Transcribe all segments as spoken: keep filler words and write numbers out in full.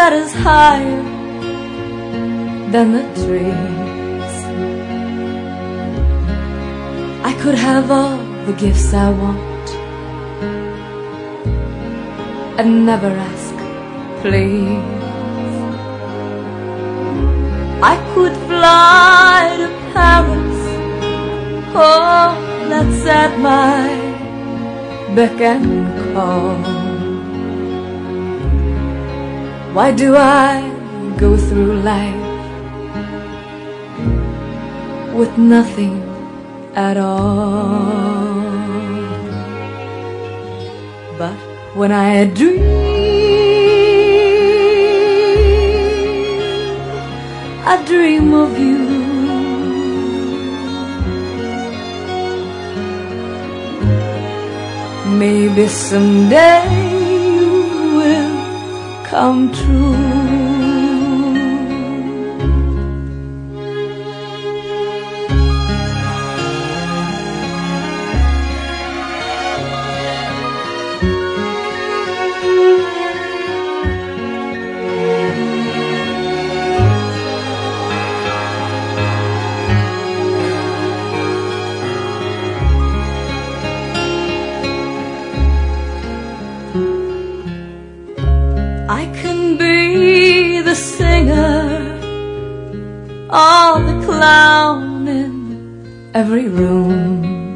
that is higher than the trees. I could have all the gifts I want and never ask, please. I could fly to Paris, oh, that's at my beck and call. Why do I go through life with nothing at all? But when I dream, I dream of you. Maybe someday you will come true. I can be the singer or the clown in every room.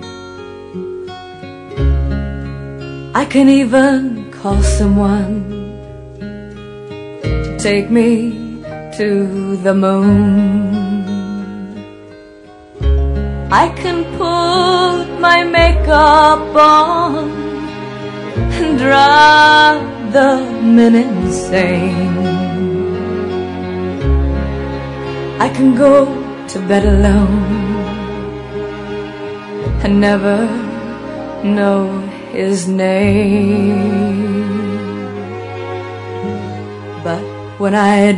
I can even call someone to take me to the moon. I can put my makeup on and drive the men insane. I can go to bed alone and never know his name. But when I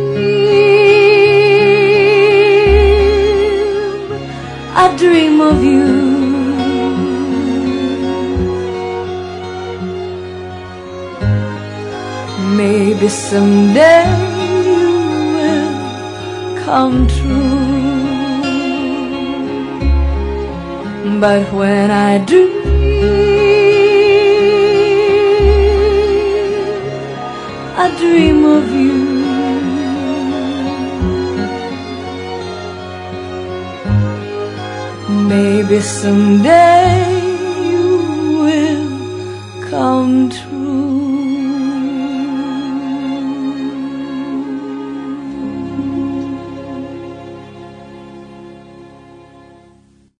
dream, I dream of you. Maybe someday you will come true. But when I dream, I dream of you. Maybe someday